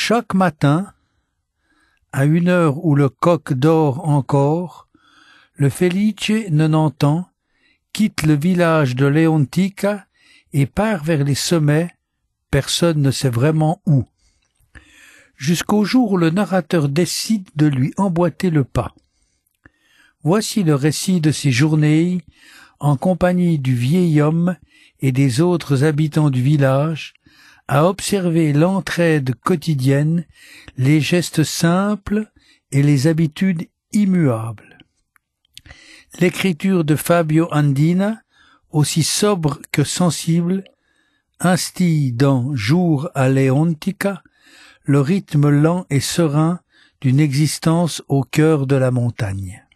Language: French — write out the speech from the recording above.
Chaque matin, à une heure où le coq dort encore, le Felice Nonantan quitte le village de Leontica et part vers les sommets, personne ne sait vraiment où. Jusqu'au jour où le narrateur décide de lui emboîter le pas. Voici le récit de ses journées en compagnie du vieil homme et des autres habitants du village, à observer l'entraide quotidienne, les gestes simples et les habitudes immuables. L'écriture de Fabio Andina, aussi sobre que sensible, instille dans Jour à Leontica le rythme lent et serein d'une existence au cœur de la montagne.